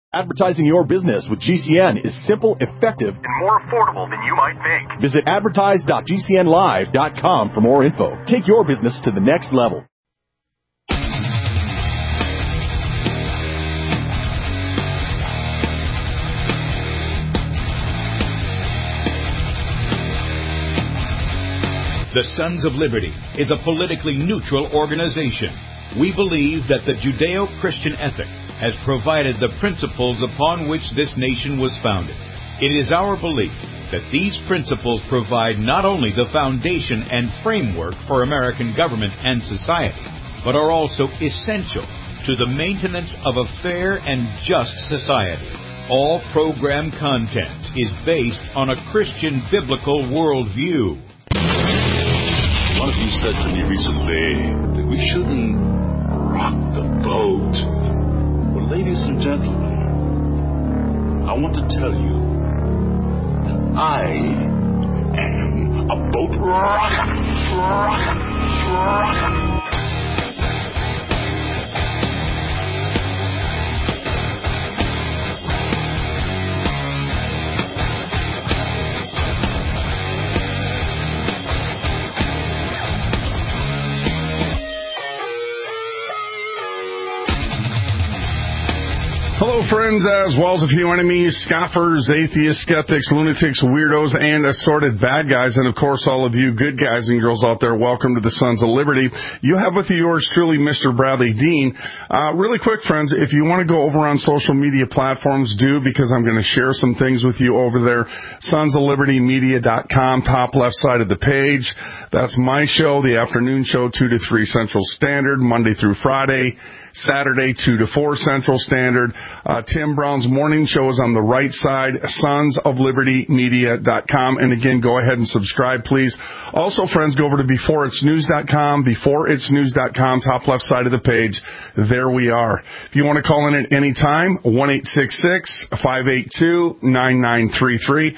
Advertising your business with GCN is simple, effective, and more affordable than you might think. Visit advertise.gcnlive.com for more info. Take your business to the next level. The Sons of Liberty is a politically neutral organization. We believe that the Judeo-Christian ethic has provided the principles upon which this nation was founded. It is our belief that these principles provide not only the foundation and framework for American government and society, but are also essential to the maintenance of a fair and just society. All program content is based on a Christian biblical worldview. One of you said to me recently that we shouldn't rock the boat. Well, ladies and gentlemen, I want to tell you that I am a boat rocker. Hello, friends, as well as a few enemies, scoffers, atheists, skeptics, lunatics, weirdos, and assorted bad guys. And, of course, all of you good guys and girls out there, welcome to the Sons of Liberty. You have with you yours truly, Mr. Bradley Dean. Really quick, friends, if you want to go over on social media platforms, do, because I'm going to share some things with you over there. sonsoflibertymedia.com, top left side of the page. That's my show, the afternoon show, 2 to 3 Central Standard, Monday through Friday. Saturday, 2 to 4 Central Standard. Tim Brown's morning show is on the right side, sonsoflibertymedia.com. And again, go ahead and subscribe, please. Also, friends, go over to beforeitsnews.com, beforeitsnews.com, top left side of the page. There we are. If you want to call in at any time, 1-866-582-9933,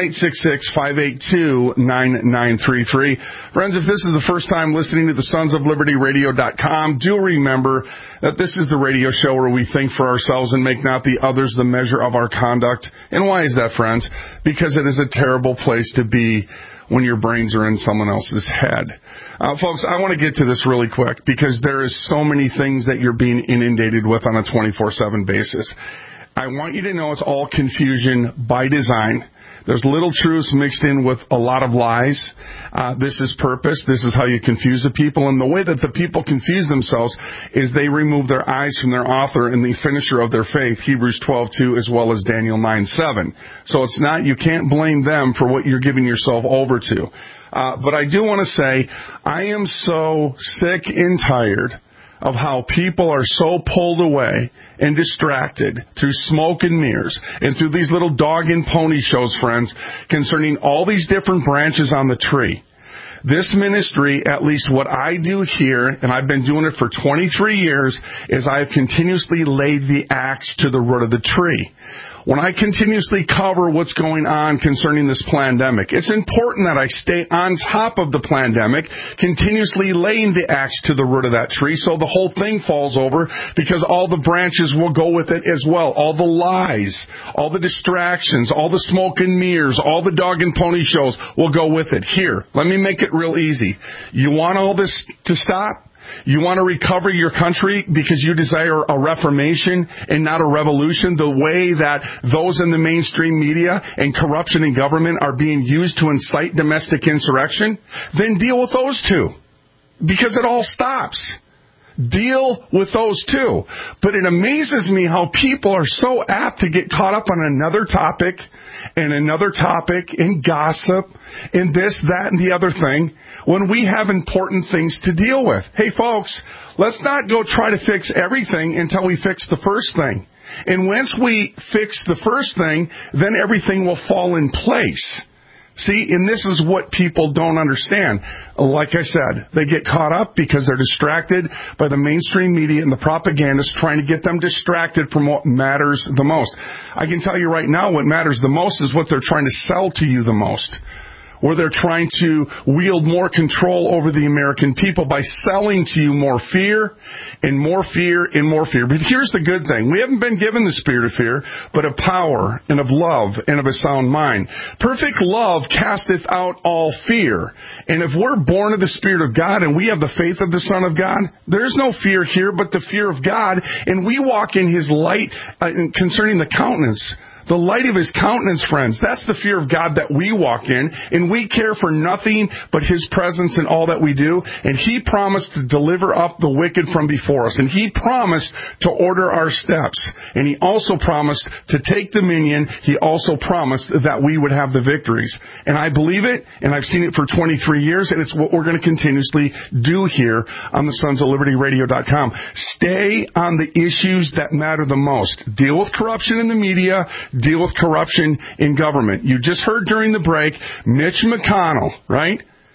1-866-582-9933. Friends, if this is the first time listening to the sonsoflibertyradio.com, do remember that this is the radio show where we think for ourselves and make not the others the measure of our conduct. And why is that, friends? Because it is a terrible place to be when your brains are in someone else's head. Folks, I want to get to this really quick because there is so many things that you're being inundated with on a 24/7 basis. I want you to know it's all confusion by design. There's little truths mixed in with a lot of lies. This is purpose. This is how you confuse the people. And the way that the people confuse themselves is they remove their eyes from their author and the finisher of their faith, Hebrews 12:2, as well as Daniel 9:7. So it's not, you can't blame them for what you're giving yourself over to. But I do want to say, I am so sick and tired of how people are so pulled away and distracted through smoke and mirrors and through these little dog and pony shows, friends, concerning all these different branches on the tree. This ministry, at least what I do here, and I've been doing it for 23 years, is I have continuously laid the axe to the root of the tree. When I continuously cover what's going on concerning this pandemic, it's important that I stay on top of the pandemic, continuously laying the axe to the root of that tree so the whole thing falls over, because all the branches will go with it as well. All the lies, all the distractions, all the smoke and mirrors, all the dog and pony shows will go with it. Here, let me make it real easy. You want all this to stop? You want to recover your country because you desire a reformation and not a revolution, the way that those in the mainstream media and corruption in government are being used to incite domestic insurrection? Then deal with those two, because it all stops. Deal with those two. But it amazes me how people are so apt to get caught up on another topic and gossip and this, that, and the other thing when we have important things to deal with. Hey, folks, let's not go try to fix everything until we fix the first thing. And once we fix the first thing, then everything will fall in place. See, and this is what people don't understand. Like I said, they get caught up because they're distracted by the mainstream media and the propagandists trying to get them distracted from what matters the most. I can tell you right now what matters the most is what they're trying to sell to you the most. where they're trying to wield more control over the American people by selling to you more fear and more fear and more fear. But here's the good thing. We haven't been given the spirit of fear, but of power and of love and of a sound mind. Perfect love casteth out all fear. And if we're born of the Spirit of God and we have the faith of the Son of God, there's no fear here but the fear of God. And we walk in His light concerning the countenance. The light of His countenance, friends. That's the fear of God that we walk in. And we care for nothing but His presence in all that we do. And He promised to deliver up the wicked from before us. And He promised to order our steps. And He also promised to take dominion. He also promised that we would have the victories. And I believe it, and I've seen it for 23 years, and it's what we're going to continuously do here on the Sons of Liberty Radio.com. Stay on the issues that matter the most. Deal with corruption in the media. Deal with corruption in government. You just heard during the break, Mitch McConnell, right?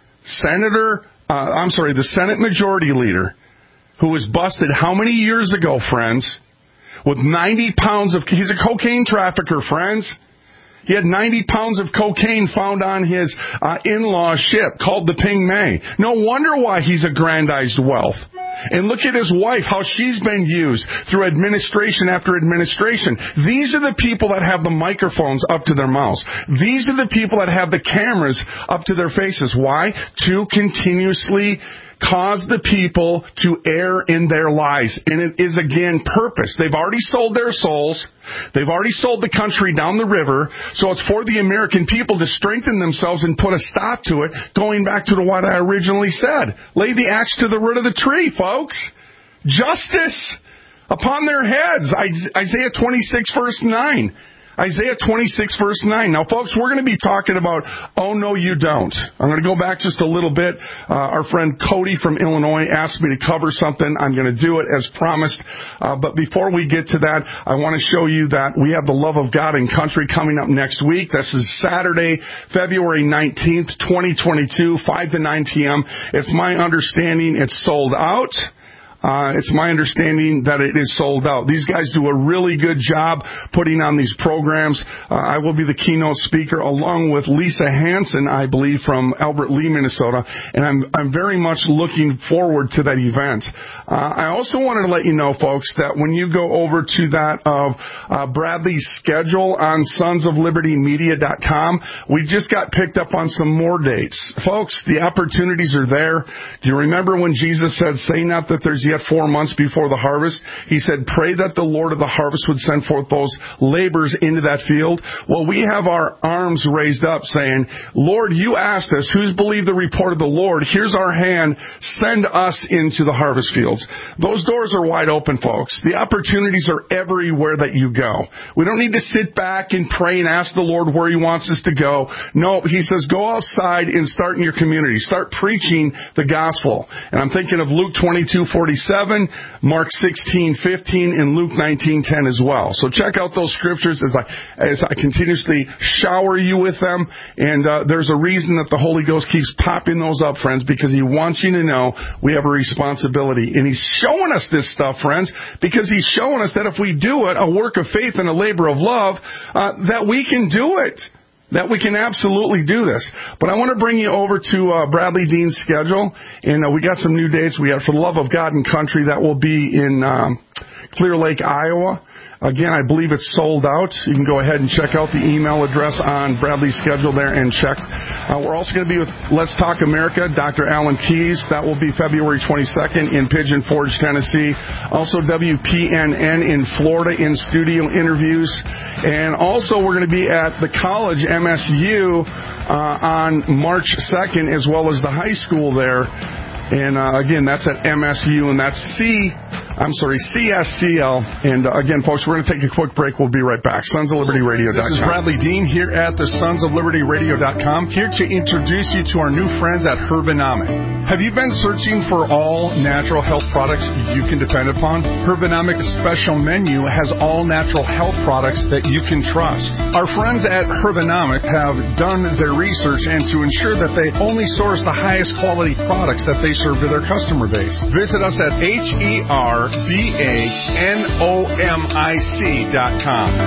The Senate Majority Leader, who was busted how many years ago, friends? With 90 pounds of, he's a cocaine trafficker, friends. He had 90 pounds of cocaine found on his in-law ship called the Ping Mei. No wonder why he's aggrandized wealth. And look at his wife, how she's been used through administration after administration. These are the people that have the microphones up to their mouths. These are the people that have the cameras up to their faces. Why? To continuously cause the people to err in their lies. And it is, again, purpose. They've already sold their souls. They've already sold the country down the river. So it's for the American people to strengthen themselves and put a stop to it, going back to what I originally said. Lay the axe to the root of the tree, folks. Justice upon their heads. Isaiah 26, verse 9. Isaiah 26, verse 9. Now, folks, we're going to be talking about, oh, no, you don't. I'm going to go back just a little bit. Our friend Cody from Illinois asked me to cover something. I'm going to do it as promised. But before we get to that, I want to show you that we have the Love of God in Country coming up next week. This is Saturday, February 19th, 2022, 5 to 9 p.m. It's my understanding it's sold out. It's my understanding that it is sold out. These guys do a really good job putting on these programs. I will be the keynote speaker along with Lisa Hansen, I believe, from Albert Lee, Minnesota, and I'm very much looking forward to that event. I also wanted to let you know, folks, that when you go over to that of Bradley's schedule on sonsoflibertymedia.com, we just got picked up on some more dates. Folks, the opportunities are there. Do you remember when Jesus said, "Say not that there's yet 4 months before the harvest"? He said, pray that the Lord of the harvest would send forth those laborers into that field. Well, we have our arms raised up saying, Lord, you asked us, who's believed the report of the Lord? Here's our hand. Send us into the harvest fields. Those doors are wide open, folks. The opportunities are everywhere that you go. We don't need to sit back and pray and ask the Lord where He wants us to go. No, He says, go outside and start in your community. Start preaching the gospel. And I'm thinking of Luke 22:47, Mark 16:15, and Luke 19:10 as well. So check out those scriptures as I continuously shower you with them. And there's a reason that the Holy Ghost keeps popping those up, friends, because He wants you to know we have a responsibility. And He's showing us this stuff, friends, because He's showing us that if we do it, a work of faith and a labor of love, that we can do it. That we can absolutely do this. But I want to bring you over to Bradley Dean's schedule. And we got some new dates. We have For the Love of God and Country. That will be in Clear Lake, Iowa. Again, I believe it's sold out. You can go ahead and check out the email address on Bradley's schedule there and check. We're also going to be with Let's Talk America, Dr. Alan Keyes. That will be February 22nd in Pigeon Forge, Tennessee. Also WPNN in Florida in studio interviews. And also we're going to be at the college, MSU, on March 2nd, as well as the high school there. And again, that's at MSU, and that's CSCL. And again, folks, we're going to take a quick break. We'll be right back. Sons of Liberty Radio.com. This is Bradley Dean here at the Sons of Liberty Radio.com, here to introduce you to our new friends at Herbanomic. Have you been searching for all natural health products you can depend upon? Herbanomic's special menu has all natural health products that you can trust. Our friends at Herbanomic have done their research and to ensure that they only source the highest quality products that they serve to their customer base. Visit us at HERBANOMIC.com.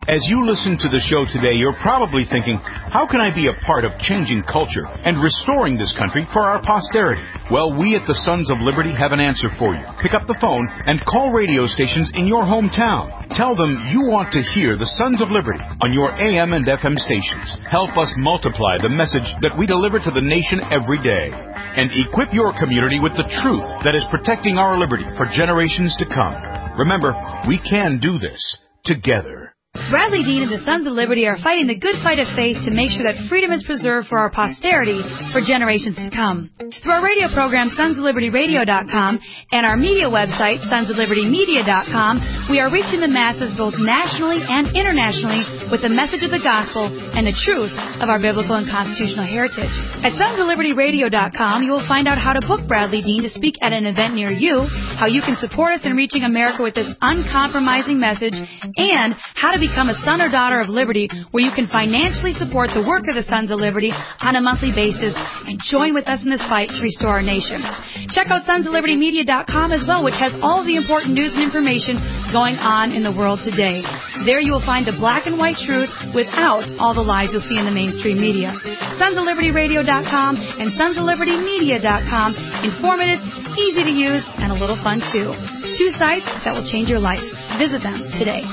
As you listen to the show today, you're probably thinking, how can I be a part of changing culture and restoring this country for our posterity? Well, we at the Sons of Liberty have an answer for you. Pick up the phone and call radio stations in your hometown. Tell them you want to hear the Sons of Liberty on your AM and FM stations. Help us multiply the message that we deliver to the nation every day. And equip your community with the truth that is protecting our liberty for generations to come. Remember, we can do this together. Bradley Dean and the Sons of Liberty are fighting the good fight of faith to make sure that freedom is preserved for our posterity for generations to come. Through our radio program, sonsoflibertyradio.com, and our media website, sonsoflibertymedia.com, we are reaching the masses both nationally and internationally with the message of the gospel and the truth of our biblical and constitutional heritage. At sonsoflibertyradio.com, you will find out how to book Bradley Dean to speak at an event near you, how you can support us in reaching America with this uncompromising message, and how to become a son or daughter of liberty, where you can financially support the work of the Sons of Liberty on a monthly basis and join with us in this fight to restore our nation. Check out sonsoflibertymedia.com as well, which has all the important news and information going on in the world today. There you will find the black and white truth without all the lies you'll see in the mainstream media. sonsoflibertyradio.com and sonsoflibertymedia.com. Informative, easy to use, and a little fun too. 2 sites that will change your life. Visit them today.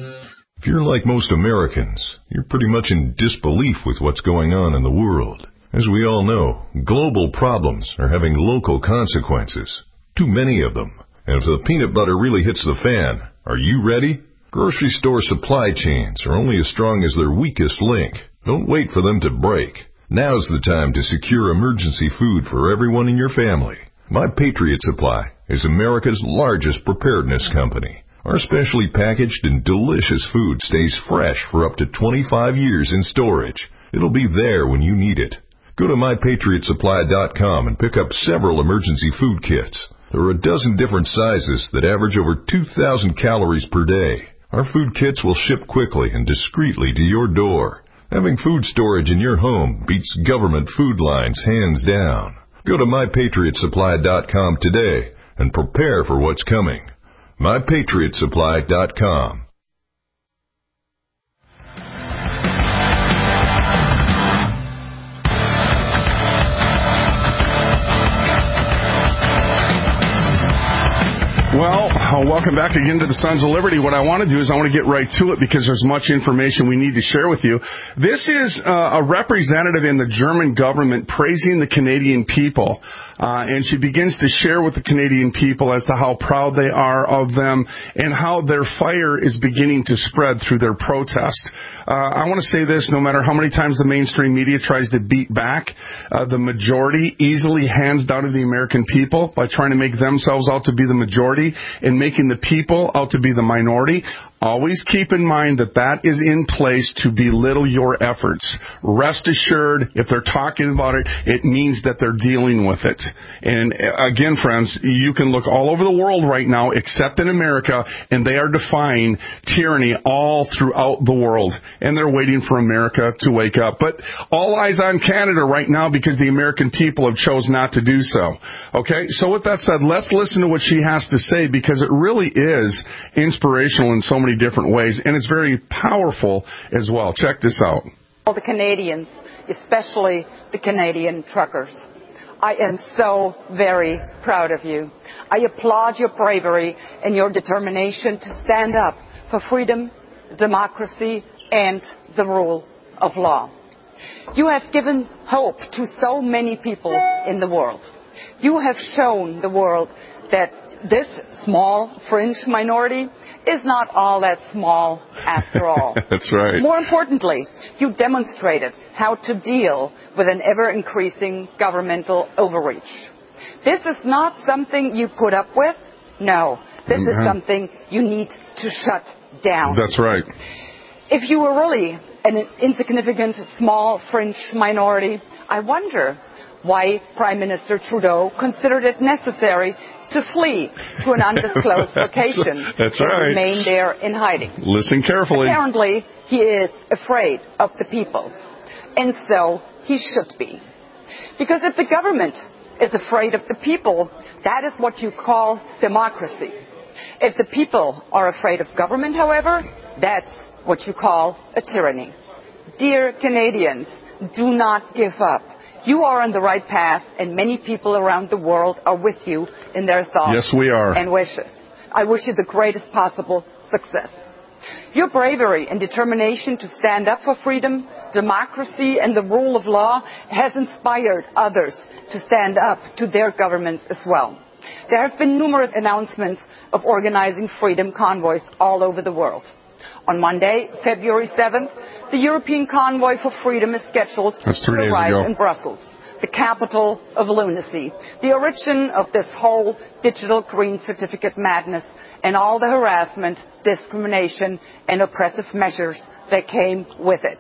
If you're like most Americans, you're pretty much in disbelief with what's going on in the world. As we all know, global problems are having local consequences. Too many of them. And if the peanut butter really hits the fan, are you ready? Grocery store supply chains are only as strong as their weakest link. Don't wait for them to break. Now's the time to secure emergency food for everyone in your family. My Patriot Supply is America's largest preparedness company. Our specially packaged and delicious food stays fresh for up to 25 years in storage. It'll be there when you need it. Go to MyPatriotSupply.com and pick up several emergency food kits. There are a dozen different sizes that average over 2,000 calories per day. Our food kits will ship quickly and discreetly to your door. Having food storage in your home beats government food lines hands down. Go to MyPatriotSupply.com today and prepare for what's coming. MyPatriotSupply.com. Well, welcome back again to the Sons of Liberty. What I want to do is I want to get right to it because there's much information we need to share with you. This is a representative in the German government praising the Canadian people. And she begins to share with the Canadian people as to how proud they are of them and how their fire is beginning to spread through their protest. I want to say this, no matter how many times the mainstream media tries to beat back, the majority easily hands down to the American people by trying to make themselves out to be the majority and making the people out to be the minority. Always keep in mind that that is in place to belittle your efforts. Rest assured, if they're talking about it, it means that they're dealing with it. And again, friends, you can look all over the world right now, except in America, and they are defying tyranny all throughout the world. And they're waiting for America to wake up. But all eyes on Canada right now because the American people have chosen not to do so. Okay? So with that said, let's listen to what she has to say because it really is inspirational in so many different ways, and it's very powerful as well. Check this out. All the Canadians, especially the Canadian truckers, I am so very proud of you. I applaud your bravery and your determination to stand up for freedom, democracy, and the rule of law. You have given hope to so many people in the world. You have shown the world that this small fringe minority is not all that small after all. That's right. More importantly, you demonstrated how to deal with an ever-increasing governmental overreach. This is not something you put up with. No, this is something you need to shut down. That's right. If you were really an insignificant, small fringe minority, I wonder why Prime Minister Trudeau considered it necessary to flee to an undisclosed location That's and right. remain there in hiding. Listen carefully. Apparently, he is afraid of the people, and so he should be. Because if the government is afraid of the people, that is what you call democracy. If the people are afraid of government, however, that's what you call a tyranny. Dear Canadians, do not give up. You are on the right path, and many people around the world are with you in their thoughts yes, we are. and wishes. I wish you the greatest possible success. Your bravery and determination to stand up for freedom, democracy, and the rule of law has inspired others to stand up to their governments as well. There have been numerous announcements of organizing freedom convoys all over the world. On Monday, February 7th, the European Convoy for Freedom is scheduled to arrive in Brussels, the capital of lunacy, the origin of this whole digital green certificate madness and all the harassment, discrimination, and oppressive measures that came with it.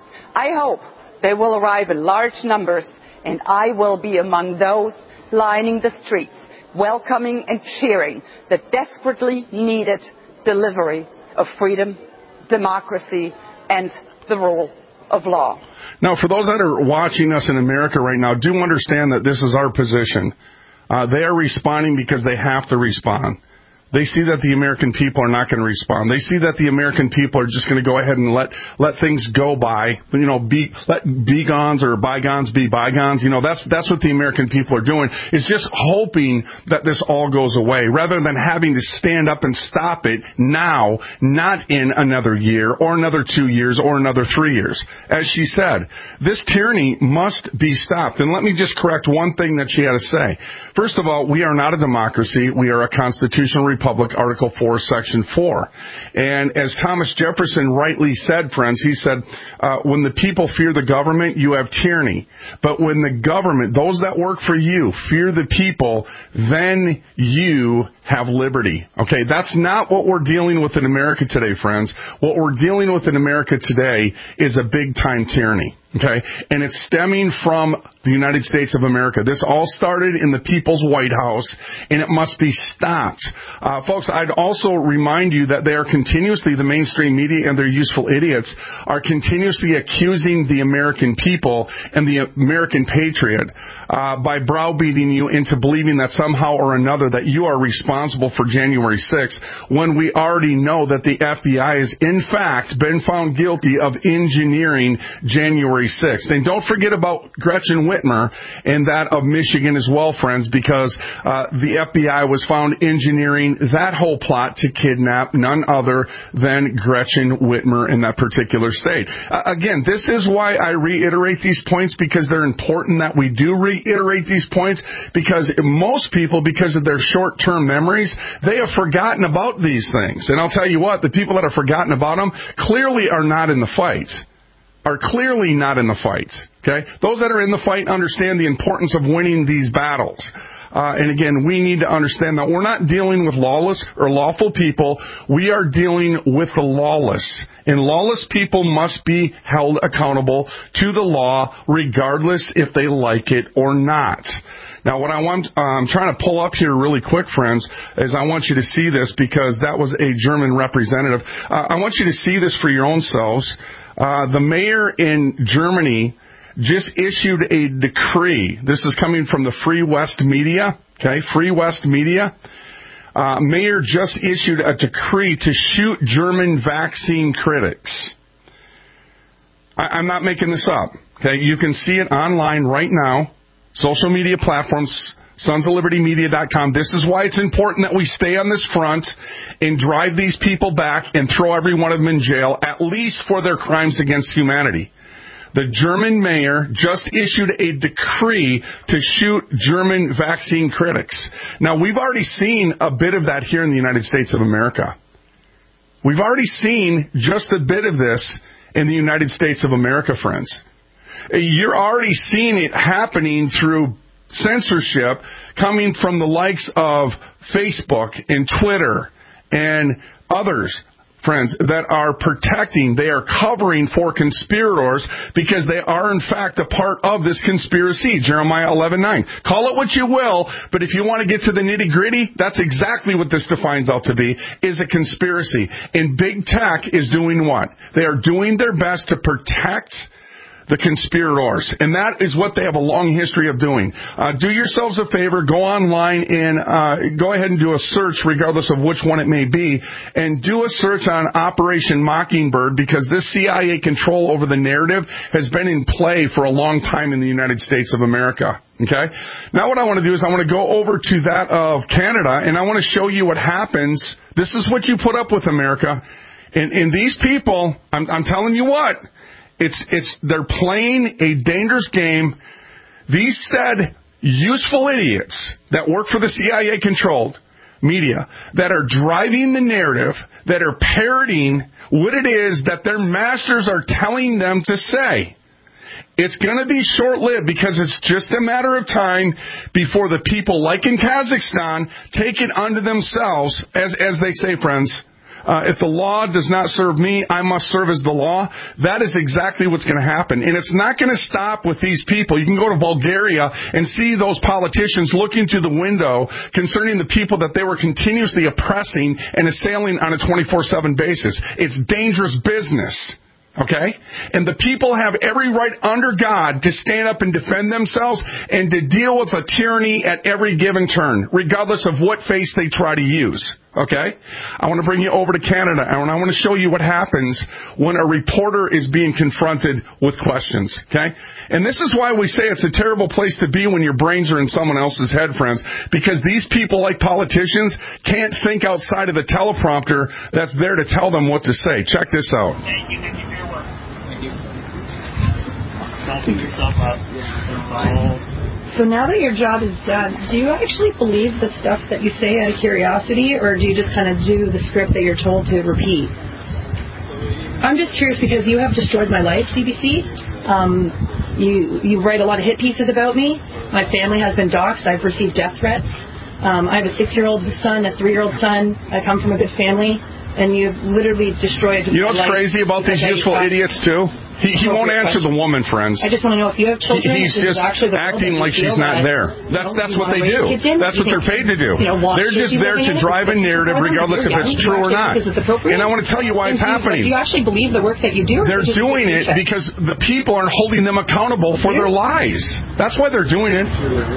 I hope they will arrive in large numbers, and I will be among those lining the streets, welcoming and cheering the desperately needed delivery of freedom, democracy, and the rule of law. Now, for those that are watching us in America right now, do understand that this is our position. They are responding because they have to respond. They see that the American people are not going to respond. They see that the American people are just going to go ahead and let things go by, let bygones or bygones be bygones. That's what the American people are doing. It's just hoping that this all goes away rather than having to stand up and stop it now, not in another year or another 2 years or another 3 years. As she said, this tyranny must be stopped. And let me just correct one thing that she had to say. First of all, we are not a democracy. We are a constitutional republic, Article 4, Section 4. And as Thomas Jefferson rightly said, friends, he said, when the people fear the government, you have tyranny. But when the government, those that work for you, fear the people, then you have liberty. Okay, that's not what we're dealing with in America today, friends. What we're dealing with in America today is a big-time tyranny. Okay, and it's stemming from the United States of America. This all started in the People's White House, and it must be stopped. Folks, I'd also remind you that they are continuously, the mainstream media and their useful idiots, are continuously accusing the American people and the American patriot by browbeating you into believing that somehow or another that you are responsible for January 6th, when we already know that the FBI has, in fact, been found guilty of engineering January 6th. And don't forget about Gretchen Whitmer and that of Michigan as well, friends, because the FBI was found engineering that whole plot to kidnap none other than Gretchen Whitmer in that particular state. Again, this is why I reiterate these points, because they're important that we do reiterate these points, because most people, because of their short-term memories, they have forgotten about these things. And I'll tell you what, the people that have forgotten about them clearly are not in the fight. Okay? Those that are in the fight understand the importance of winning these battles. And again, we need to understand that we're not dealing with lawless or lawful people. We are dealing with the lawless. And lawless people must be held accountable to the law, regardless if they like it or not. Now, what I'm trying to pull up here really quick, friends, is I want you to see this, because that was a German representative. I want you to see this for your own selves. The mayor in Germany just issued a decree. This is coming from the Free West Media. Okay, Free West Media. Mayor just issued a decree to shoot German vaccine critics. I'm not making this up. Okay, you can see it online right now. Social media platforms, sonsoflibertymedia.com. This is why it's important that we stay on this front and drive these people back and throw every one of them in jail, at least for their crimes against humanity. The German mayor just issued a decree to shoot German vaccine critics. Now, we've already seen a bit of that here in the United States of America. We've already seen just a bit of this in the United States of America, friends. You're already seeing it happening through censorship coming from the likes of Facebook and Twitter and others, friends, that are protecting, they are covering for conspirators, because they are in fact a part of this conspiracy. Jeremiah 11:9. Call it what you will, but if you want to get to the nitty-gritty, that's exactly what this defines out to be, is a conspiracy. And big tech is doing what? They are doing their best to protect the conspirators. And that is what they have a long history of doing. Do yourselves a favor, go online and go ahead and do a search, regardless of which one it may be, and do a search on Operation Mockingbird, because this CIA control over the narrative has been in play for a long time in the United States of America. Okay? Now what I want to do is I want to go over to that of Canada, and I want to show you what happens. This is what you put up with, America. And these people, I'm telling you what, they're playing a dangerous game. These said useful idiots that work for the CIA-controlled media, that are driving the narrative, that are parroting what it is that their masters are telling them to say. It's going to be short-lived, because it's just a matter of time before the people, like in Kazakhstan, take it unto themselves, as they say, friends. If the law does not serve me, I must serve as the law. That is exactly what's going to happen. And it's not going to stop with these people. You can go to Bulgaria and see those politicians looking through the window concerning the people that they were continuously oppressing and assailing on a 24/7 basis. It's dangerous business. Okay? And the people have every right under God to stand up and defend themselves and to deal with a tyranny at every given turn, regardless of what face they try to use. Okay? I want to bring you over to Canada, and I want to show you what happens when a reporter is being confronted with questions. Okay? And this is why we say it's a terrible place to be when your brains are in someone else's head, friends, because these people, like politicians, can't think outside of the teleprompter that's there to tell them what to say. Check this out. Thank you for your work. Thank you. Don't beat yourself up. So now that your job is done, do you actually believe the stuff that you say out of curiosity, or do you just kind of do the script that you're told to repeat? I'm just curious because you have destroyed my life, CBC. You write a lot of hit pieces about me. My family has been doxxed. I've received death threats. I have a 6-year-old son, a 3-year-old son. I come from a good family. And you've literally destroyed. You know what's crazy about these useful idiots, too? He won't answer the woman, friends. I just want to know if you have children. He's just acting like she's not there. That's what they do. That's what they're paid to do. They're just there to drive a narrative, regardless if it's true or not. And I want to tell you why it's happening. Do you actually believe the work that you do? They're doing it because the people aren't holding them accountable for their lies. That's why they're doing it.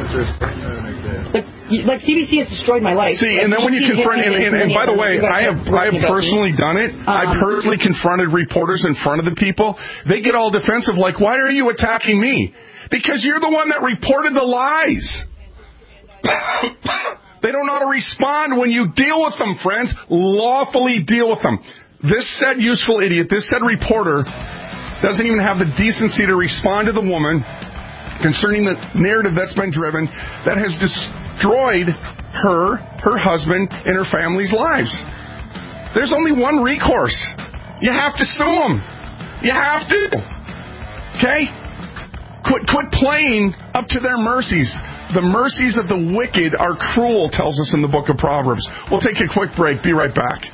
Like CBC has destroyed my life. See, and then when you confront, and by the way, I have personally done it. I personally confronted reporters in front of the people. They get all defensive, like, why are you attacking me? Because you're the one that reported the lies. They don't know how to respond when you deal with them, friends. Lawfully deal with them. This said useful idiot, this said reporter, doesn't even have the decency to respond to the woman concerning the narrative that's been driven that has destroyed her husband, and her family's lives. There's only one recourse. You have to sue them. You have to. Okay? Quit playing up to their mercies. The mercies of the wicked are cruel, tells us in the book of Proverbs. We'll take a quick break. Be right back.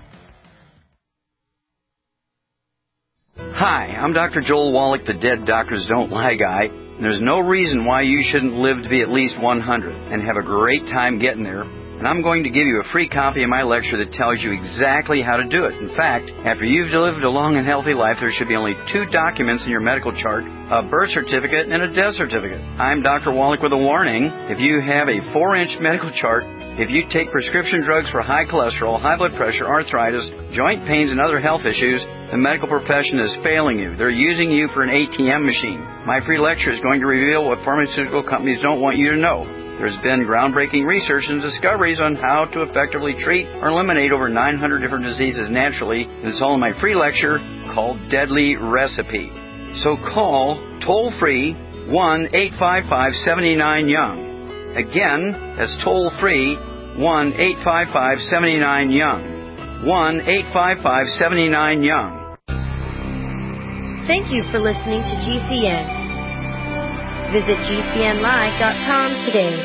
Hi, I'm Dr. Joel Wallach, the Dead Doctors Don't Lie guy. There's no reason why you shouldn't live to be at least 100 and have a great time getting there. And I'm going to give you a free copy of my lecture that tells you exactly how to do it. In fact, after you've lived a long and healthy life, there should be only 2 documents in your medical chart, a birth certificate and a death certificate. I'm Dr. Wallach with a warning. If you have a 4-inch medical chart, if you take prescription drugs for high cholesterol, high blood pressure, arthritis, joint pains, and other health issues, the medical profession is failing you. They're using you for an ATM machine. My free lecture is going to reveal what pharmaceutical companies don't want you to know. There's been groundbreaking research and discoveries on how to effectively treat or eliminate over 900 different diseases naturally, and it's all in my free lecture called Deadly Recipe. So call toll-free 1-855-79-YOUNG. Again, that's toll-free 1-855-79-YOUNG. 1-855-79-YOUNG. Thank you for listening to GCN. Visit GCNlive.com today.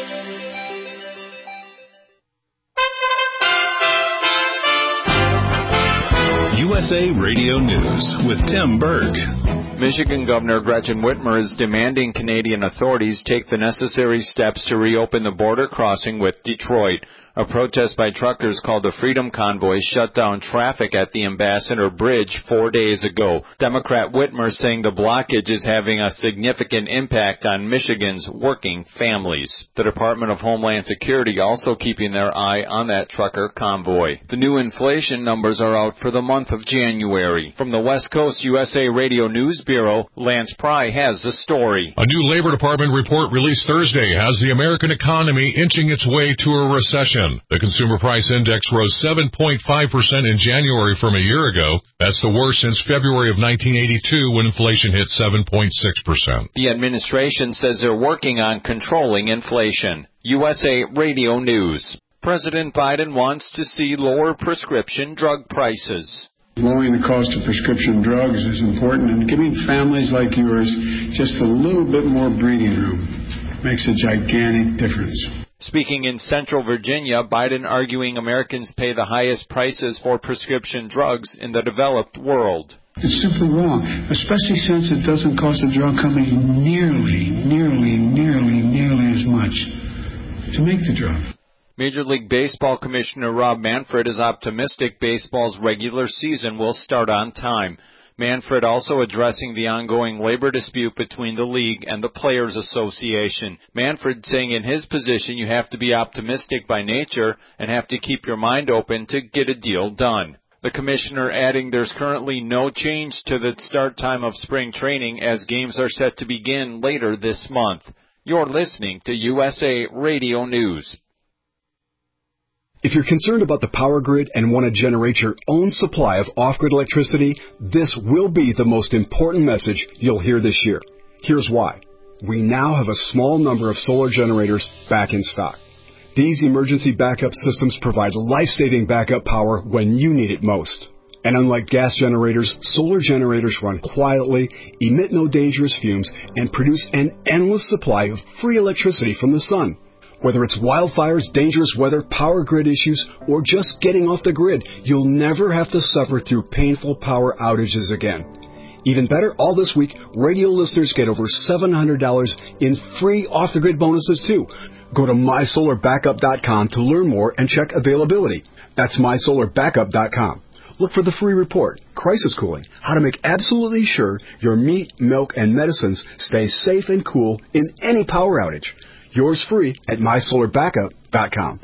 USA Radio News with Tim Berg. Michigan Governor Gretchen Whitmer is demanding Canadian authorities take the necessary steps to reopen the border crossing with Detroit. A protest by truckers called the Freedom Convoy shut down traffic at the Ambassador Bridge 4 days ago. Democrat Whitmer saying the blockage is having a significant impact on Michigan's working families. The Department of Homeland Security also keeping their eye on that trucker convoy. The new inflation numbers are out for the month of January. From the West Coast USA Radio News Bureau, Lance Pry has the story. A new Labor Department report released Thursday has the American economy inching its way to a recession. The Consumer Price Index rose 7.5% in January from a year ago. That's the worst since February of 1982 when inflation hit 7.6%. The administration says they're working on controlling inflation. USA Radio News. President Biden wants to see lower prescription drug prices. Lowering the cost of prescription drugs is important, and giving families like yours just a little bit more breathing room makes a gigantic difference. Speaking in Central Virginia, Biden arguing Americans pay the highest prices for prescription drugs in the developed world. It's simply wrong, especially since it doesn't cost the drug company nearly as much to make the drug. Major League Baseball Commissioner Rob Manfred is optimistic baseball's regular season will start on time. Manfred also addressing the ongoing labor dispute between the league and the Players Association. Manfred saying in his position you have to be optimistic by nature and have to keep your mind open to get a deal done. The commissioner adding there's currently no change to the start time of spring training as games are set to begin later this month. You're listening to USA Radio News. If you're concerned about the power grid and want to generate your own supply of off-grid electricity, this will be the most important message you'll hear this year. Here's why. We now have a small number of solar generators back in stock. These emergency backup systems provide life-saving backup power when you need it most. And unlike gas generators, solar generators run quietly, emit no dangerous fumes, and produce an endless supply of free electricity from the sun. Whether it's wildfires, dangerous weather, power grid issues, or just getting off the grid, you'll never have to suffer through painful power outages again. Even better, all this week, radio listeners get over $700 in free off-the-grid bonuses too. Go to mysolarbackup.com to learn more and check availability. That's mysolarbackup.com. Look for the free report, Crisis Cooling, how to make absolutely sure your meat, milk, and medicines stay safe and cool in any power outage. Yours free at mysolarbackup.com.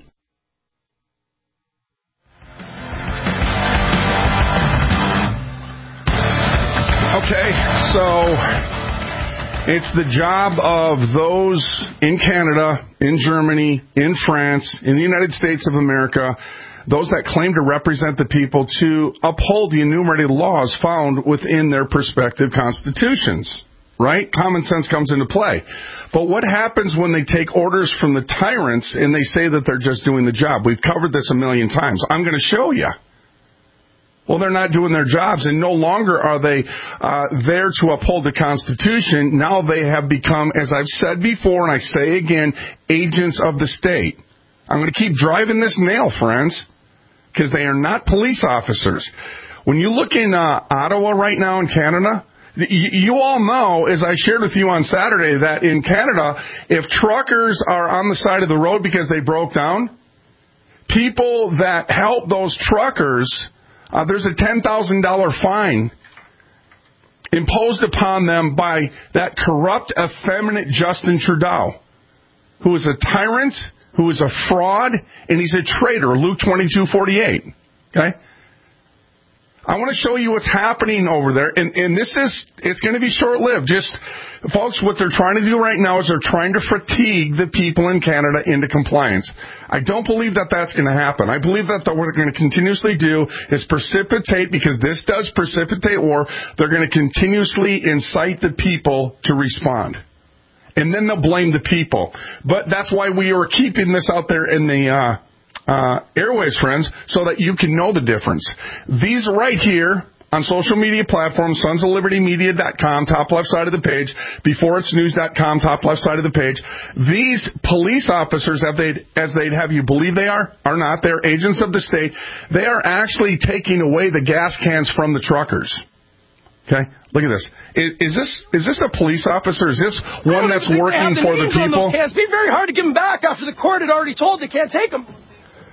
Okay, so it's the job of those in Canada, in Germany, in France, in the United States of America, those that claim to represent the people, to uphold the enumerated laws found within their respective constitutions. Right? Common sense comes into play. But what happens when they take orders from the tyrants and they say that they're just doing the job? We've covered this a million times. I'm going to show you. Well, they're not doing their jobs, and no longer are they there to uphold the Constitution. Now they have become, as I've said before, and I say again, agents of the state. I'm going to keep driving this nail, friends, because they are not police officers. When you look in Ottawa right now in Canada, you all know, as I shared with you on Saturday, that in Canada, if truckers are on the side of the road because they broke down, people that help those truckers, there's a $10,000 fine imposed upon them by that corrupt, effeminate Justin Trudeau, who is a tyrant, who is a fraud, and he's a traitor, Luke 22:48. Okay? I want to show you what's happening over there, and it's going to be short-lived. Just, folks, what they're trying to do right now is they're trying to fatigue the people in Canada into compliance. I don't believe that that's going to happen. I believe that what they're going to continuously do is precipitate, because this does precipitate war, they're going to continuously incite the people to respond. And then they'll blame the people. But that's why we are keeping this out there in the airways, friends, so that you can know the difference. These right here on social media platforms, sonsoflibertymedia.com, top left side of the page, beforeitsnews.com, top left side of the page. These police officers, as they'd have you believe they are not, they're agents of the state. They are actually taking away the gas cans from the truckers. Okay, look at this. Is this a police officer? Is this one that's working for the people? It's be very hard to give them back after the court had already told they can't take them.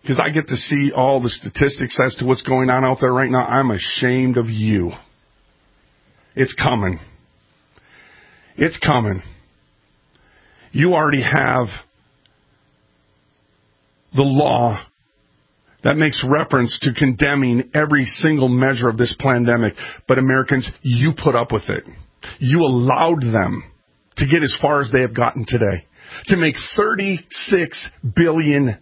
because I get to see all the statistics as to what's going on out there right now. I'm ashamed of you. It's coming. It's coming. You already have the law that makes reference to condemning every single measure of this pandemic. But Americans, you put up with it. You allowed them to get as far as they have gotten today, to make $36 billion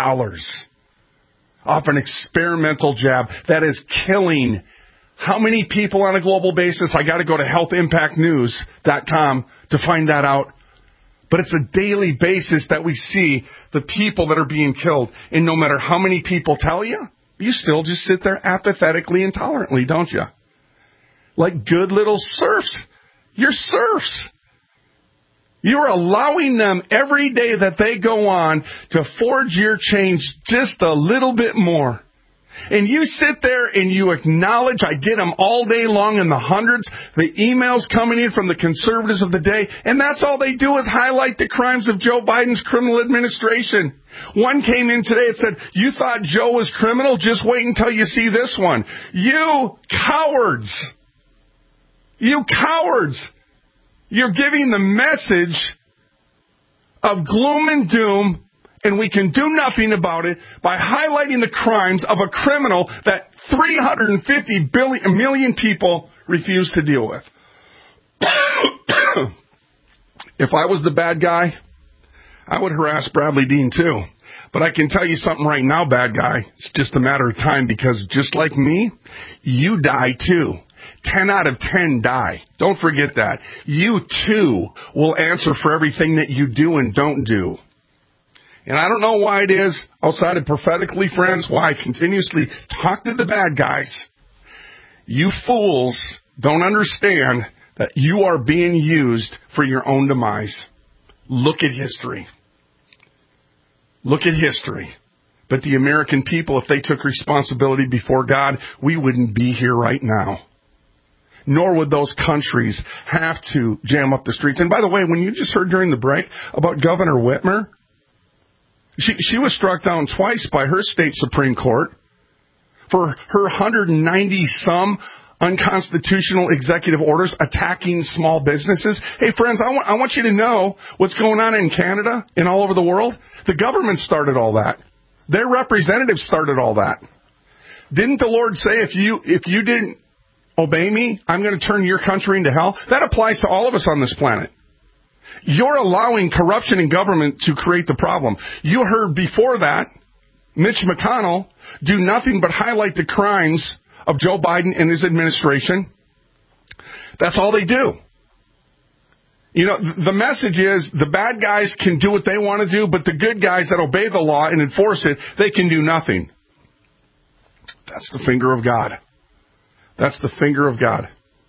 off an experimental jab that is killing how many people on a global basis? I got to go to healthimpactnews.com to find that out. But it's a daily basis that we see the people that are being killed. And no matter how many people tell you, you still just sit there apathetically and tolerantly, don't you? Like good little serfs. You're serfs. You're allowing them every day that they go on to forge your change just a little bit more. And you sit there and you acknowledge, I get them all day long in the hundreds, the emails coming in from the conservatives of the day, and that's all they do is highlight the crimes of Joe Biden's criminal administration. One came in today and said, you thought Joe was criminal? Just wait until you see this one. You cowards! You cowards! You're giving the message of gloom and doom, and we can do nothing about it by highlighting the crimes of a criminal that 350 million people refuse to deal with. If I was the bad guy, I would harass Bradley Dean too. But I can tell you something right now, bad guy. It's just a matter of time, because just like me, you die too. 10 out of 10 die. Don't forget that. You too will answer for everything that you do and don't do. And I don't know why it is, outside of prophetically, friends, why I continuously talk to the bad guys. You fools don't understand that you are being used for your own demise. Look at history. Look at history. But the American people, if they took responsibility before God, we wouldn't be here right now. Nor would those countries have to jam up the streets. And by the way, when you just heard during the break about Governor Whitmer, she was struck down twice by her state Supreme Court for her 190-some unconstitutional executive orders attacking small businesses. Hey, friends, I want you to know what's going on in Canada and all over the world. The government started all that. Their representatives started all that. Didn't the Lord say, if you didn't obey me, I'm going to turn your country into hell? That applies to all of us on this planet. You're allowing corruption in government to create the problem. You heard before that Mitch McConnell do nothing but highlight the crimes of Joe Biden and his administration. That's all they do. You know, the message is the bad guys can do what they want to do, but the good guys that obey the law and enforce it, they can do nothing. That's the finger of God. That's the finger of God.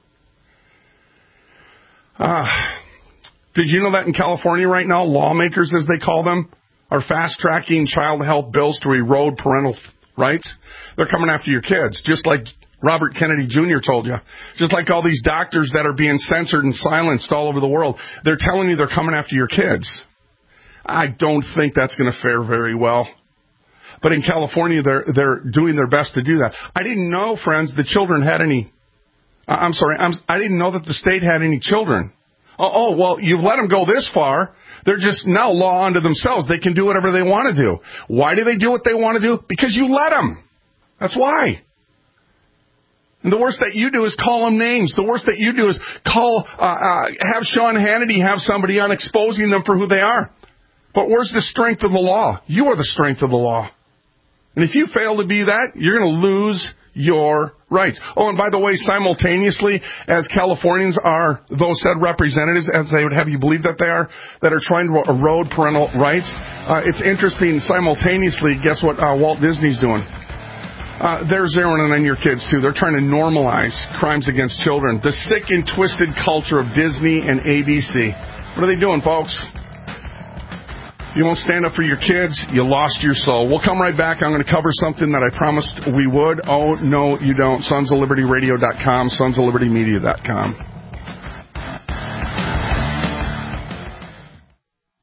Did you know that in California right now, lawmakers, as they call them, are fast-tracking child health bills to erode parental rights? They're coming after your kids, just like Robert Kennedy Jr. told you. Just like all these doctors that are being censored and silenced all over the world. They're telling you they're coming after your kids. I don't think that's going to fare very well. But in California, they're doing their best to do that. I didn't know, friends, the children had any... I didn't know that the state had any children. Oh, well, you've let them go this far. They're just now law unto themselves. They can do whatever they want to do. Why do they do what they want to do? Because you let them. That's why. And the worst that you do is call them names. The worst that you do is have Sean Hannity have somebody on exposing them for who they are. But where's the strength of the law? You are the strength of the law. And if you fail to be that, you're going to lose your rights. Oh, and by the way, simultaneously, as Californians are those said representatives, as they would have you believe that they are, that are trying to erode parental rights, it's interesting, simultaneously, guess what Walt Disney's doing? They're zeroing in on your kids, too. They're trying to normalize crimes against children. The sick and twisted culture of Disney and ABC. What are they doing, folks? You won't stand up for your kids, you lost your soul. We'll come right back. I'm going to cover something that I promised we would. Oh, no, you don't. SonsOfLibertyRadio.com, SonsOfLibertyMedia.com.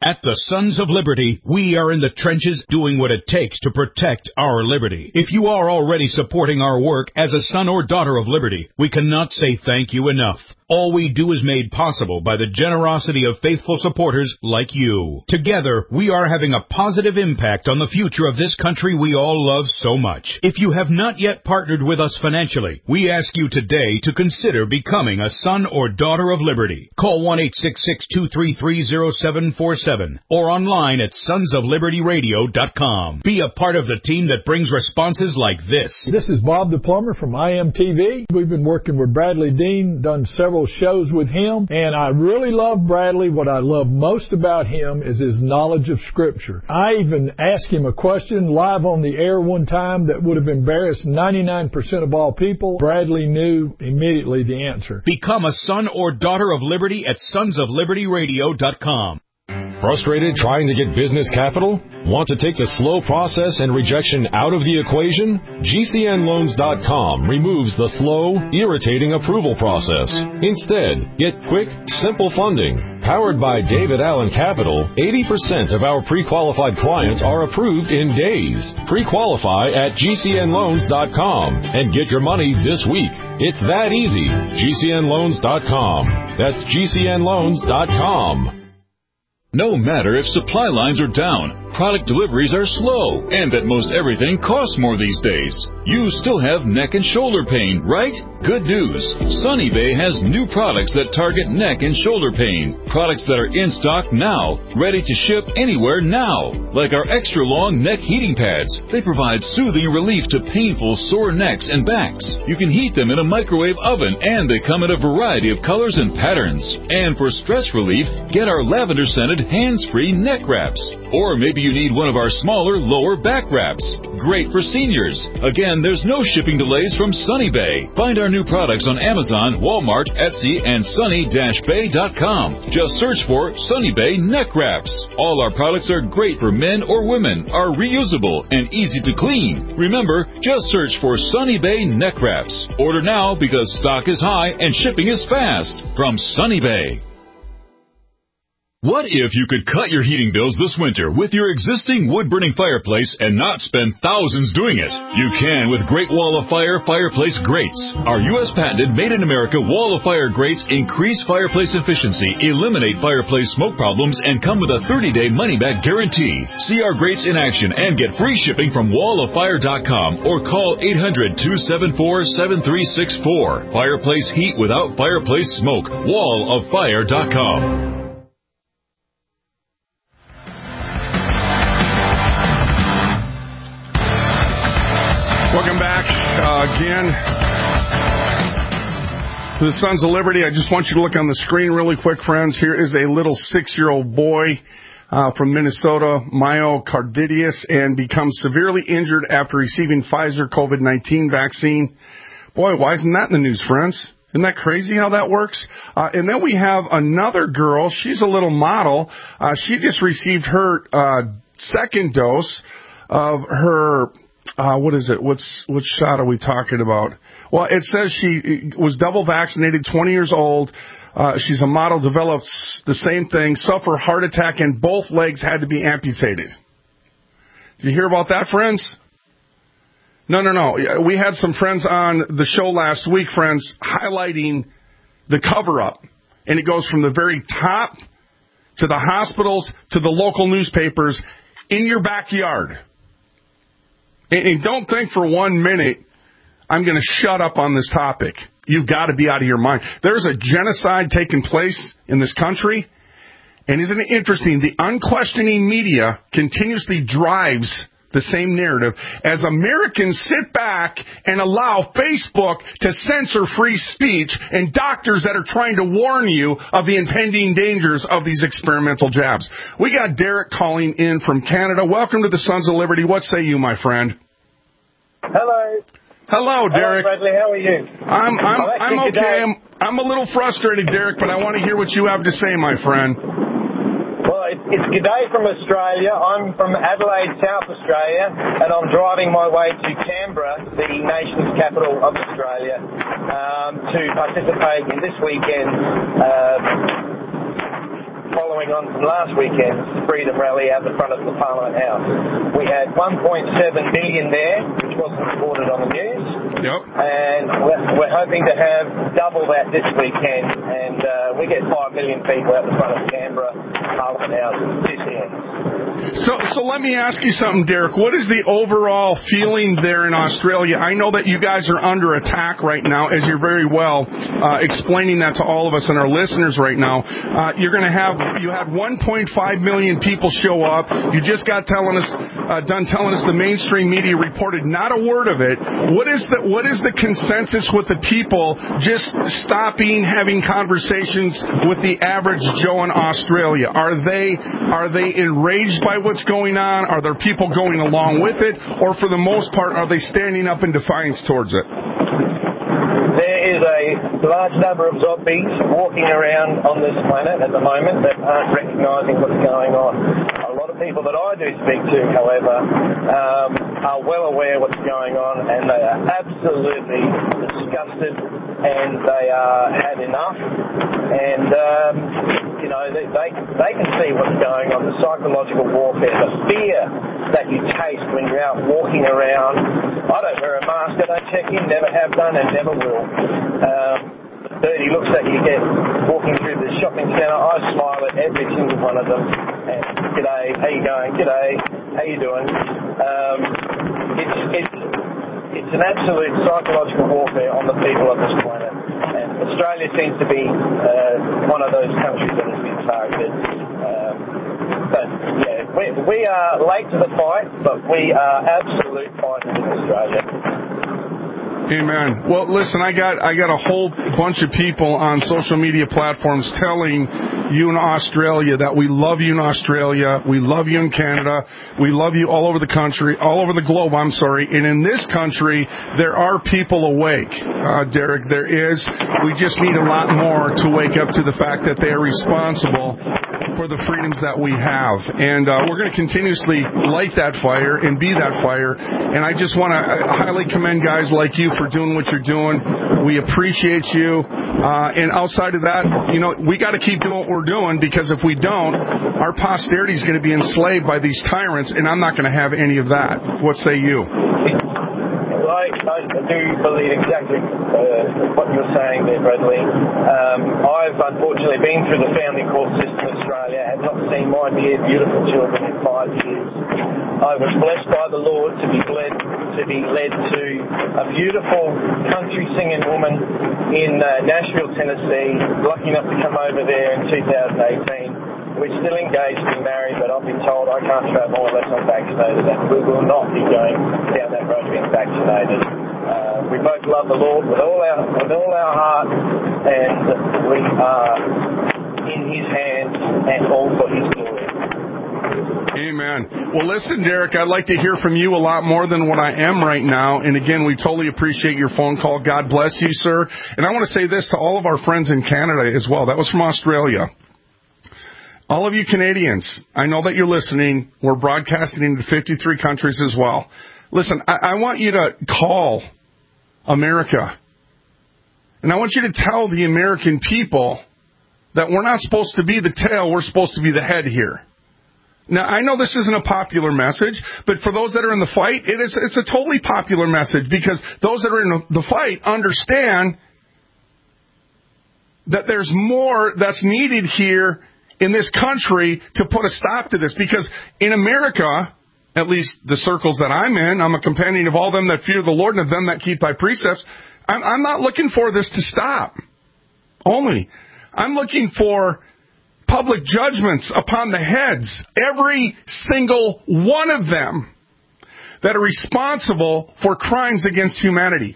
At the Sons of Liberty, we are in the trenches doing what it takes to protect our liberty. If you are already supporting our work as a son or daughter of liberty, we cannot say thank you enough. All we do is made possible by the generosity of faithful supporters like you. Together, we are having a positive impact on the future of this country we all love so much. If you have not yet partnered with us financially, we ask you today to consider becoming a son or daughter of liberty. Call 1-866-233-0747 or online at sonsoflibertyradio.com. Be a part of the team that brings responses like this. This is Bob the Plumber from IMTV. We've been working with Bradley Dean, done several shows with him, and I really love Bradley. What I love most about him is his knowledge of Scripture. I even asked him a question live on the air one time that would have embarrassed 99% of all people. Bradley knew immediately the answer. Become a son or daughter of liberty at sonsoflibertyradio.com. Frustrated trying to get business capital? Want to take the slow process and rejection out of the equation? GCNloans.com removes the slow, irritating approval process. Instead, get quick, simple funding. Powered by David Allen Capital, 80% of our pre-qualified clients are approved in days. Pre-qualify at GCNloans.com and get your money this week. It's that easy. GCNloans.com. That's GCNloans.com. No matter if supply lines are down, product deliveries are slow, and that most everything costs more these days, you still have neck and shoulder pain, right? Good news. Sunny Bay has new products that target neck and shoulder pain. Products that are in stock now, ready to ship anywhere now. Like our extra long neck heating pads. They provide soothing relief to painful sore necks and backs. You can heat them in a microwave oven, and they come in a variety of colors and patterns. And for stress relief, get our lavender scented hands-free neck wraps. Or maybe you need one of our smaller lower back wraps. Great for seniors. Again, there's no shipping delays from Sunny Bay. Find our new products on Amazon, Walmart, Etsy, and sunny-bay.com. Just search for Sunny Bay neck wraps. All our products are great for men or women, are reusable, and easy to clean. Remember, just search for Sunny Bay neck wraps. Order now because stock is high and shipping is fast. From Sunny Bay. What if you could cut your heating bills this winter with your existing wood-burning fireplace and not spend thousands doing it? You can with Great Wall of Fire fireplace grates. Our U.S. patented made-in-America Wall of Fire grates increase fireplace efficiency, eliminate fireplace smoke problems, and come with a 30-day money-back guarantee. See our grates in action and get free shipping from walloffire.com or call 800-274-7364. Fireplace heat without fireplace smoke. walloffire.com. Welcome back again to the Sons of Liberty. I just want you to look on the screen really quick, friends. Here is a little 6-year-old boy from Minnesota, myocarditis, and becomes severely injured after receiving Pfizer COVID-19 vaccine. Boy, why isn't that in the news, friends? Isn't that crazy how that works? And then we have another girl. She's a little model. She just received her second dose of her... what is it? What shot are we talking about? Well, it says she was double vaccinated, 20 years old. She's a model, developed the same thing, suffered heart attack, and both legs had to be amputated. Did you hear about that, friends? No. We had some friends on the show last week, friends, highlighting the cover-up. And it goes from the very top to the hospitals to the local newspapers in your backyard. And don't think for 1 minute I'm going to shut up on this topic. You've got to be out of your mind. There's a genocide taking place in this country. And isn't it interesting? The unquestioning media continuously drives the same narrative as Americans sit back and allow Facebook to censor free speech and doctors that are trying to warn you of the impending dangers of these experimental jabs. We got Derek calling in from Canada. Welcome to the Sons of Liberty. What say you, my friend? Hello. Hello, Derek. Hello, Bradley. How are you? I'm okay. I'm a little frustrated, Derek, but I want to hear what you have to say, my friend. Well, it's G'day from Australia. I'm from Adelaide, South Australia, and I'm driving my way to Canberra, the nation's capital of Australia, to participate in this weekend's following on from last weekend's Freedom Rally out the front of the Parliament House. We had 1.7 million there, which wasn't reported on the news. Yep. And we're hoping to have double that this weekend, and we get 5 million people out the front of Canberra Parliament House this year. So let me ask you something, Derek. What is the overall feeling there in Australia? I know that you guys are under attack right now, as you're very well explaining that to all of us and our listeners right now. You had 1.5 million people show up. You just got done telling us the mainstream media reported not a word of it. What is the consensus with the people just stopping having conversations with the average Joe in Australia? Are they enraged by what's going on? Are there people going along with it? Or for the most part, are they standing up in defiance towards it? There is a large number of zombies walking around on this planet at the moment that aren't recognising what's going on. A lot of people that I do speak to, however, are well aware of what's going on, and they are absolutely disgusted, and they are had enough. And they can see what's going on, the psychological warfare, the fear that you taste when you're out walking around. I don't wear a mask, I don't check in, never have done and never will. The dirty looks that you get walking through the shopping centre, I smile at every single one of them. And, g'day, how you going? G'day, how you doing? It's an absolute psychological warfare on the people of this planet. And Australia seems to be one of those countries that has been targeted. But yeah, we are late to the fight, but we are absolute fighters in Australia. Amen. Well, listen, I got a whole bunch of people on social media platforms telling you in Australia that we love you in Australia, we love you in Canada, we love you all over the country, all over the globe, I'm sorry. And in this country, there are people awake, Derek, there is. We just need a lot more to wake up to the fact that they are responsible for the freedoms that we have. And we're going to continuously light that fire and be that fire. And I just want to highly commend guys like you for doing what you're doing. We appreciate you. And outside of that, we got to keep doing what we're doing, because if we don't, our posterity is going to be enslaved by these tyrants, and I'm not going to have any of that. What say you? I do believe exactly what you're saying there, Bradley. I've unfortunately been through the family court system in Australia, have not seen my dear, beautiful children in 5 years. I was blessed by the Lord to be led to a beautiful country singing woman in Nashville, Tennessee. Lucky enough to come over there in 2018. We're still engaged and married, but I've been told I can't travel unless I'm vaccinated, and we will not be going down that road being vaccinated. We both love the Lord with all our heart, and we are in His hands and all for His glory. Amen. Well, listen, Derek, I'd like to hear from you a lot more than what I am right now. And again, we totally appreciate your phone call. God bless you, sir. And I want to say this to all of our friends in Canada as well. That was from Australia. All of you Canadians, I know that you're listening. We're broadcasting into 53 countries as well. Listen, I want you to call America. And I want you to tell the American people that we're not supposed to be the tail, we're supposed to be the head here. Now, I know this isn't a popular message, but for those that are in the fight, it's a totally popular message, because those that are in the fight understand that there's more that's needed here in this country to put a stop to this. Because in America, at least the circles that I'm in, I'm a companion of all them that fear the Lord and of them that keep thy precepts. I'm not looking for this to stop. Only, I'm looking for public judgments upon the heads, every single one of them, that are responsible for crimes against humanity.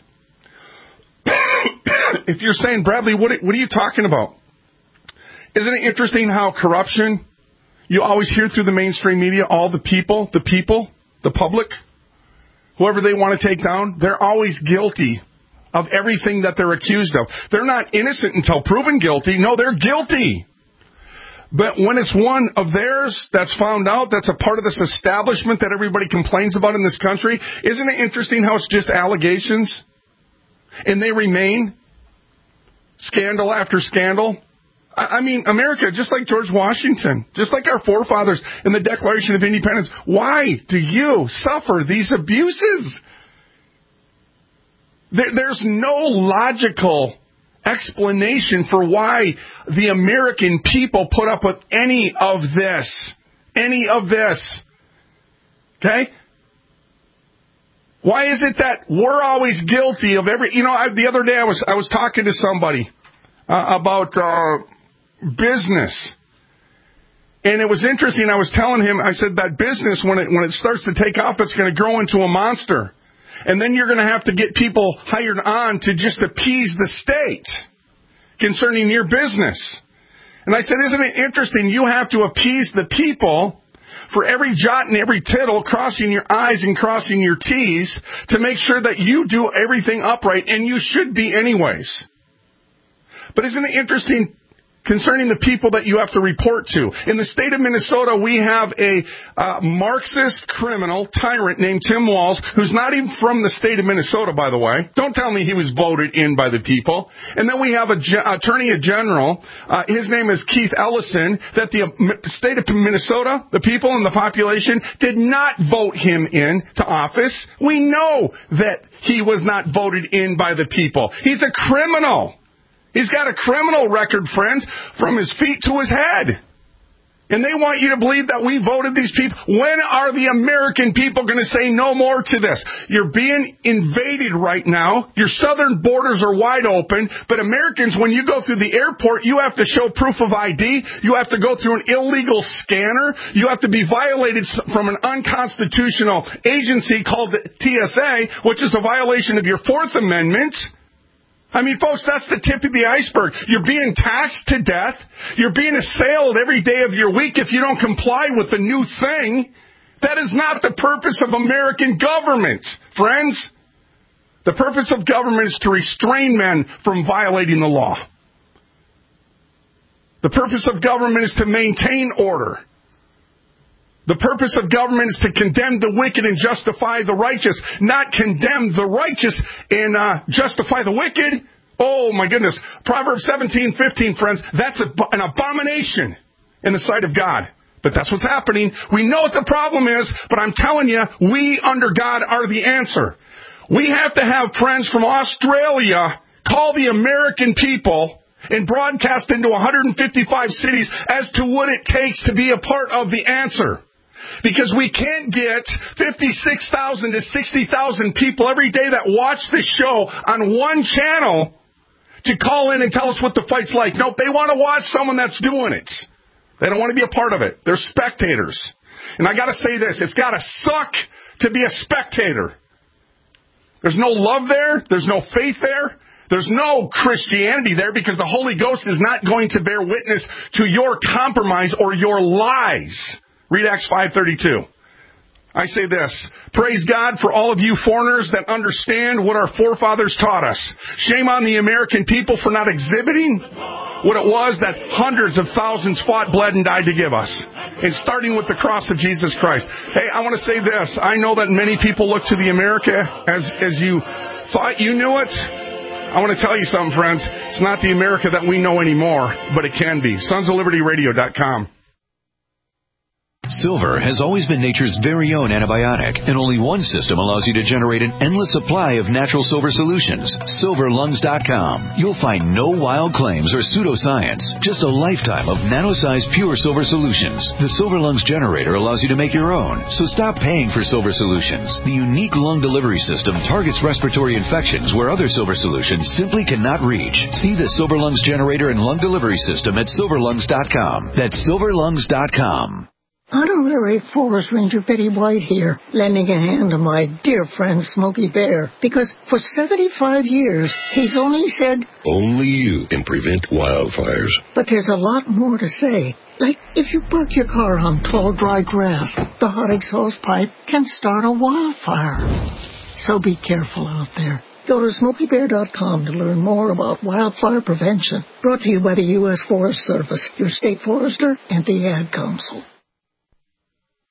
If you're saying, Bradley, what are you talking about? Isn't it interesting how corruption, you always hear through the mainstream media, all the people, the public, whoever they want to take down, they're always guilty of everything that they're accused of. They're not innocent until proven guilty. No, they're guilty. But when it's one of theirs that's found out, that's a part of this establishment that everybody complains about in this country, isn't it interesting how it's just allegations? And they remain scandal after scandal. I mean, America, just like George Washington, just like our forefathers in the Declaration of Independence, why do you suffer these abuses? There's no logical explanation for why the American people put up with any of this. Any of this. Okay? Why is it that we're always guilty of every... the other day I was talking to somebody about business. And it was interesting. I was telling him, I said that business, when it starts to take off, it's going to grow into a monster. And then you're going to have to get people hired on to just appease the state concerning your business. And I said, isn't it interesting? You have to appease the people for every jot and every tittle, crossing your I's and crossing your T's, to make sure that you do everything upright, and you should be anyways. But isn't it interesting concerning the people that you have to report to? In the state of Minnesota, we have a Marxist criminal tyrant named Tim Walz, who's not even from the state of Minnesota, by the way. Don't tell me he was voted in by the people. And then we have Attorney General. His name is Keith Ellison, that the state of Minnesota, the people and the population, did not vote him in to office. We know that he was not voted in by the people. He's a criminal. He's got a criminal record, friends, from his feet to his head. And they want you to believe that we voted these people. When are the American people going to say no more to this? You're being invaded right now. Your southern borders are wide open. But Americans, when you go through the airport, you have to show proof of ID. You have to go through an illegal scanner. You have to be violated from an unconstitutional agency called the TSA, which is a violation of your Fourth Amendment. I mean, folks, that's the tip of the iceberg. You're being taxed to death. You're being assailed every day of your week if you don't comply with the new thing. That is not the purpose of American government, friends. The purpose of government is to restrain men from violating the law. The purpose of government is to maintain order. The purpose of government is to condemn the wicked and justify the righteous, not condemn the righteous and justify the wicked. Oh, my goodness. Proverbs 17:15, friends, that's an abomination in the sight of God. But that's what's happening. We know what the problem is, but I'm telling you, we under God are the answer. We have to have friends from Australia call the American people and broadcast into 155 cities as to what it takes to be a part of the answer. Because we can't get 56,000 to 60,000 people every day that watch this show on one channel to call in and tell us what the fight's like. Nope, they want to watch someone that's doing it. They don't want to be a part of it. They're spectators. And I got to say this, it's got to suck to be a spectator. There's no love there. There's no faith there. There's no Christianity there, because the Holy Ghost is not going to bear witness to your compromise or your lies. Read Acts 5:32. I say this, praise God for all of you foreigners that understand what our forefathers taught us. Shame on the American people for not exhibiting what it was that hundreds of thousands fought, bled, and died to give us. And starting with the cross of Jesus Christ. Hey, I want to say this. I know that many people look to the America as you thought you knew it. I want to tell you something, friends. It's not the America that we know anymore, but it can be. SonsOfLibertyRadio.com. Silver has always been nature's very own antibiotic, and only one system allows you to generate an endless supply of natural silver solutions. SilverLungs.com. You'll find no wild claims or pseudoscience, just a lifetime of nano-sized pure silver solutions. The Silver Lungs generator allows you to make your own, so stop paying for silver solutions. The unique lung delivery system targets respiratory infections where other silver solutions simply cannot reach. See the Silver Lungs generator and lung delivery system at SilverLungs.com. That's SilverLungs.com. Honorary Forest Ranger Betty White here, lending a hand to my dear friend Smokey Bear, because for 75 years, he's only said, only you can prevent wildfires. But there's a lot more to say. Like, if you park your car on tall, dry grass, the hot exhaust pipe can start a wildfire. So be careful out there. Go to SmokeyBear.com to learn more about wildfire prevention. Brought to you by the U.S. Forest Service, your state forester, and the Ad Council.